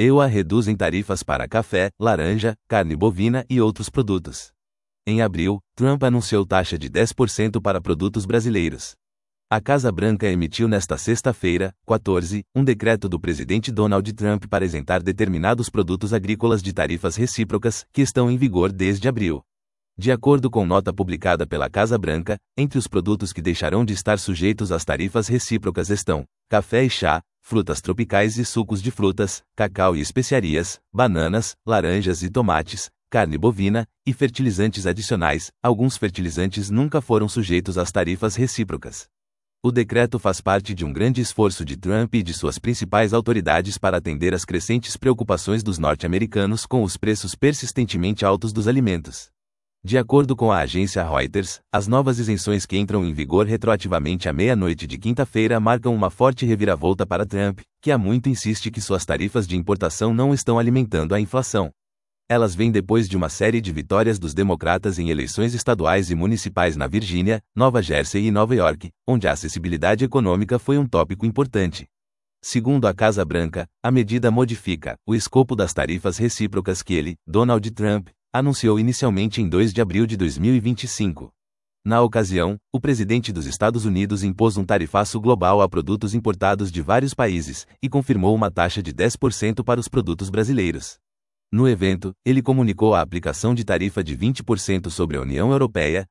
EUA reduzem tarifas para café, laranja, carne bovina e outros produtos. Em abril, Trump anunciou taxa de 10% para produtos brasileiros. A Casa Branca emitiu nesta sexta-feira, 14, um decreto do presidente Donald Trump para isentar determinados produtos agrícolas de tarifas recíprocas, que estão em vigor desde abril. De acordo com nota publicada pela Casa Branca, entre os produtos que deixarão de estar sujeitos às tarifas recíprocas estão café e chá, frutas tropicais e sucos de frutas, cacau e especiarias, bananas, laranjas e tomates, carne bovina e fertilizantes adicionais. Alguns fertilizantes nunca foram sujeitos às tarifas recíprocas. O decreto faz parte de um grande esforço de Trump e de suas principais autoridades para atender às crescentes preocupações dos norte-americanos com os preços persistentemente altos dos alimentos. De acordo com a agência Reuters, as novas isenções que entram em vigor retroativamente à meia-noite de quinta-feira marcam uma forte reviravolta para Trump, que há muito insiste que suas tarifas de importação não estão alimentando a inflação. Elas vêm depois de uma série de vitórias dos democratas em eleições estaduais e municipais na Virgínia, Nova Jersey e Nova York, onde a acessibilidade econômica foi um tópico importante. Segundo a Casa Branca, a medida modifica o escopo das tarifas recíprocas que ele, Donald Trump, anunciou inicialmente em 2 de abril de 2025. Na ocasião, o presidente dos Estados Unidos impôs um tarifaço global a produtos importados de vários países e confirmou uma taxa de 10% para os produtos brasileiros. No evento, ele comunicou a aplicação de tarifa de 20% sobre a União Europeia,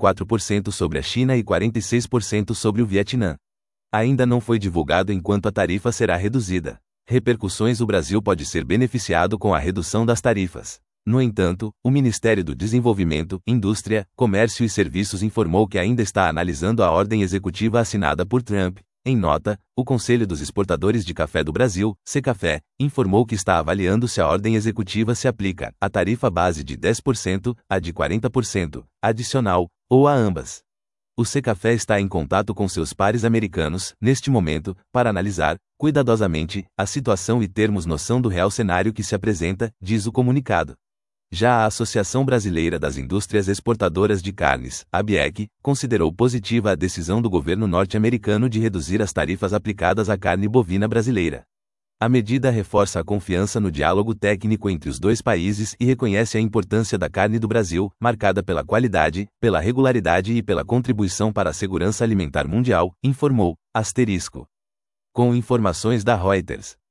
34% sobre a China e 46% sobre o Vietnã. Ainda não foi divulgado enquanto a tarifa será reduzida. Repercussões: o Brasil pode ser beneficiado com a redução das tarifas. No entanto, o Ministério do Desenvolvimento, Indústria, Comércio e Serviços informou que ainda está analisando a ordem executiva assinada por Trump. Em nota, o Conselho dos Exportadores de Café do Brasil, Secafé, informou que está avaliando se a ordem executiva se aplica à tarifa base de 10%, a de 40%, adicional, ou a ambas. O Secafé está em contato com seus pares americanos, neste momento, para analisar, cuidadosamente, a situação e termos noção do real cenário que se apresenta, diz o comunicado. Já a Associação Brasileira das Indústrias Exportadoras de Carnes, ABEC, considerou positiva a decisão do governo norte-americano de reduzir as tarifas aplicadas à carne bovina brasileira. A medida reforça a confiança no diálogo técnico entre os dois países e reconhece a importância da carne do Brasil, marcada pela qualidade, pela regularidade e pela contribuição para a segurança alimentar mundial, informou, ***. Com informações da Reuters.